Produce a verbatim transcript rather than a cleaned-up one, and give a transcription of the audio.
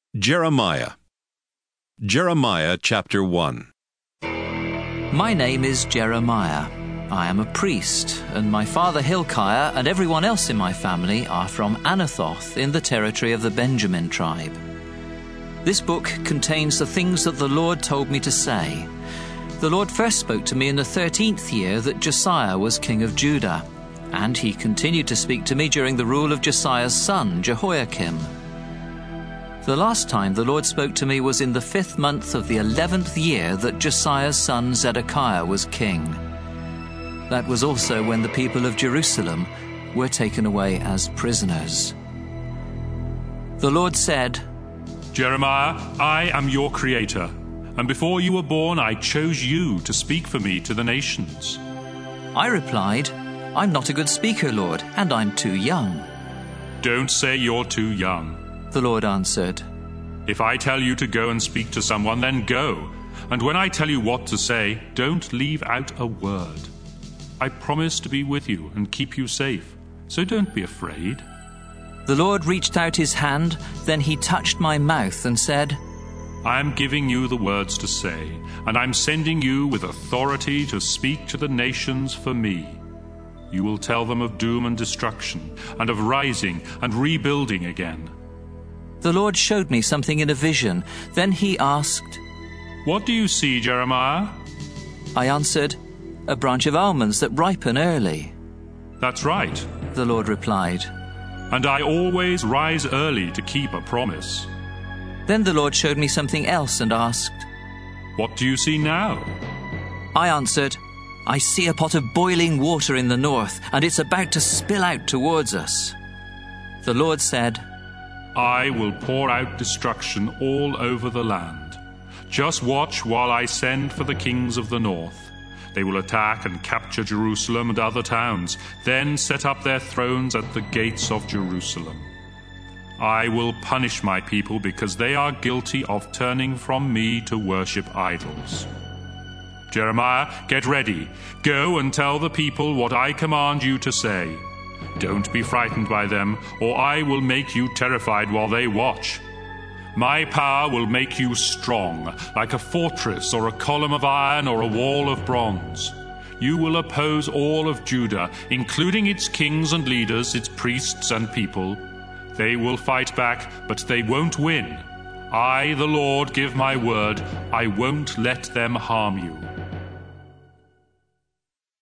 Jeremiah. Jeremiah chapter one. My name is Jeremiah. I am a priest, and my father Hilkiah and everyone else in my family are from Anathoth in the territory of the Benjamin tribe. This book contains the things that the Lord told me to say. The Lord first spoke to me in the thirteenth year that Josiah was king of Judah, and he continued to speak to me during the rule of Josiah's son, Jehoiakim. The last time the Lord spoke to me was in the fifth month of the eleventh year that Josiah's son Zedekiah was king. That was also when the people of Jerusalem were taken away as prisoners. The Lord said, Jeremiah, I am your creator, and before you were born I chose you to speak for me to the nations. I replied, I'm not a good speaker, Lord, and I'm too young. Don't say you're too young. The Lord answered, If I tell you to go and speak to someone, then go. And when I tell you what to say, don't leave out a word. I promise to be with you and keep you safe, so don't be afraid. The Lord reached out his hand, then he touched my mouth and said, I am giving you the words to say, and I'm sending you with authority to speak to the nations for me. You will tell them of doom and destruction, and of rising and rebuilding again. The Lord showed me something in a vision. Then he asked, What do you see, Jeremiah? I answered, A branch of almonds that ripen early. That's right, the Lord replied. And I always rise early to keep a promise. Then the Lord showed me something else and asked, What do you see now? I answered, I see a pot of boiling water in the north, and it's about to spill out towards us. The Lord said, I will pour out destruction all over the land. Just watch while I send for the kings of the north. They will attack and capture Jerusalem and other towns, then set up their thrones at the gates of Jerusalem. I will punish my people because they are guilty of turning from me to worship idols. Jeremiah, get ready. Go and tell the people what I command you to say. Don't be frightened by them, or I will make you terrified while they watch. My power will make you strong, like a fortress or a column of iron or a wall of bronze. You will oppose all of Judah, including its kings and leaders, its priests and people. They will fight back, but they won't win. I, the Lord, give my word, I won't let them harm you.